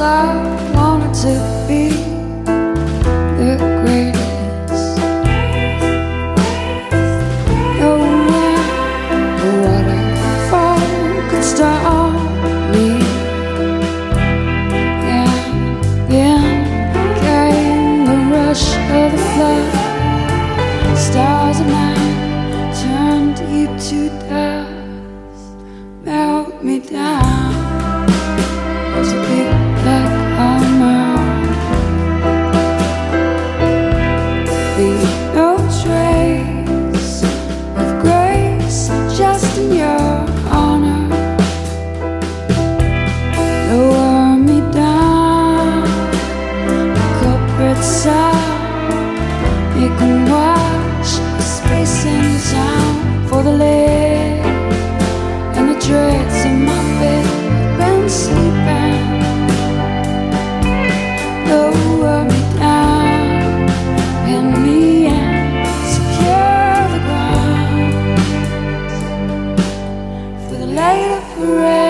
I wanted to be the greatest. No matter what I fall could stop me. And then came the rush of the flood. Stars of night turned deep to dust, melt me down to be like armor. Leave no trace of grace, just in your honor. Lower me down, culprit side. You can watch the space in town for the lid and the dregs of my bed. Been sleeping. Lower me down, pin me in, secure the ground for the later parade.